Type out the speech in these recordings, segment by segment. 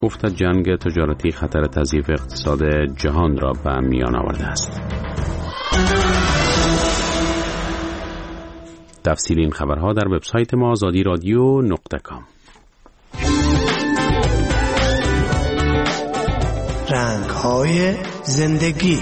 گفت جنگ تجارتی خطر تضعیف اقتصاد جهان را به میان آورده است. تفصیل این خبرها در وبسایت ما azadi-radio.com. رنگ‌های زندگی.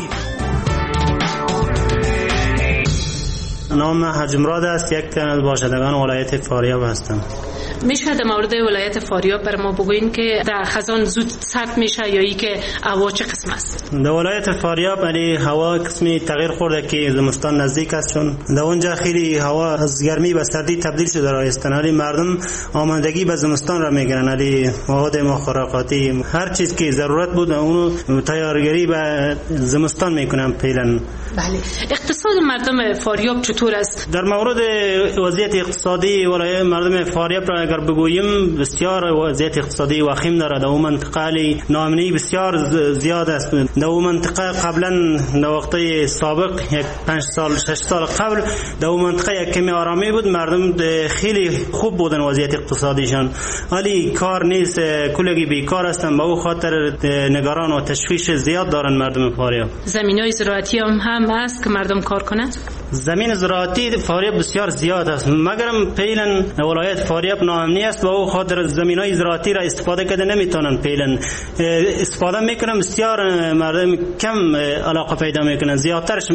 نام حاج مراد است، یک تن از باشندگان ولایت فاریاب هستم. میشه در مورد ولایت فاریاب بر ما بگوین که در خزان زود سرد میشه یا ای که هوا چه قسم است؟ در ولایت فاریاب هوا قسمی تغییر خورده که زمستان نزدیک است، چون در اونجا خیلی هوا از گرمی به سردی تبدیل شده است. مردم آمادگی به زمستان را میگیرن، مواد مخدراتی هر چیز که ضرورت بود اونو تیارگری به زمستان میکنن فعلا. بله، اقتصاد مردم فاریاب چطور است؟ در مورد وضعیت اقتصادی ولایت مردم فاریاب را اگر بگوییم بسیار وضعیت اقتصادی وخیم دارد. در منطقه ناامنی بسیار زیاد است. در منطقه قبلا در وقت سابق 5 سال 6 سال قبل در منطقه یک کمی آرامی بود، مردم خیلی خوب بودن وضعیت اقتصادیشان، ولی کار نیست، کلگی بیکار هستند. به او خاطر نگران و تشویش زیاد دارن مردم فاریاب. زمینای زراعتی هم هست که مردم کار کنند؟ زمین زراعتی فاریاب بسیار زیاد است، مگرم فعلا ولایت فاریاب ناامنی است، با او خاطر زمینای زراعتی را استفاده کرده نمیتونن. فعلا استفاده میکنن، بسیار مردم کم علاقه پیدا میکنن، زیادترش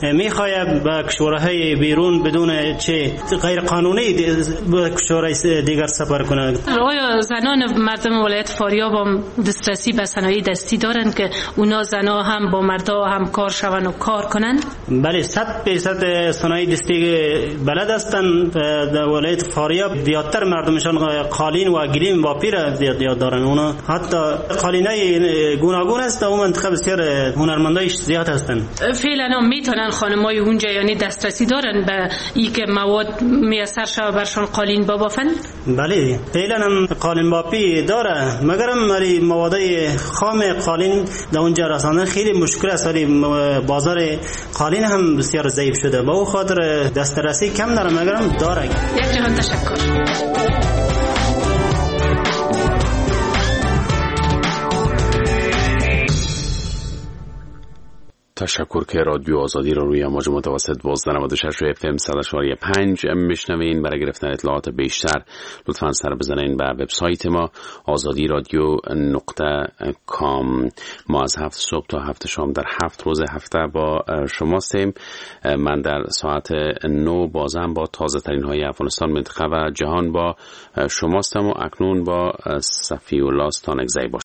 میخواد به کشورهای بیرون بدون چه غیر قانونی به کشورهای دیگر سفر کنند. آیا زنان مردم ولایت فاریاب هم دسترسی به صنایع دستی دارند که اونا زنا هم با مردا همکار شون و کار کنند؟ بله، 100% صنایع دستی بلد هستند. در ولایت فاریاب زیادتر مردمشان قالین و گلیم و پیر زیاد دارن. اونا حتی قالینای گوناگون است. اون منطقه بسیار هنرمندایش زیاد هستند. فعلا میتونن خانمای اونجا یعنی دسترسی دارن به این که مواد میسر شود برشان قالین بافند؟ بله، فعلا هم قالین باپی داره، مگرم ولی مواد خام قالین در اونجا رساندن خیلی مشکل است. ولی بازار قالین هم بسیار ضعیف شده، با او خاطر دسترسی کم داره، مگرم داره. یک جهان تشکر. تشکر که رادیو آزادی رو روی موج متوسط 1296 اف ام 100.5 میشنوین. برای گرفتن اطلاعات بیشتر لطفاً سر بزنین به وبسایت ما azadi-radio.com. ما از 7 صبح تا 7 شام در 7 روز هفته با شماستیم. من در ساعت 9 بازم با تازه ترین های افغانستان، منطقه و جهان با شماستم و اکنون با صفی الله ستانکزی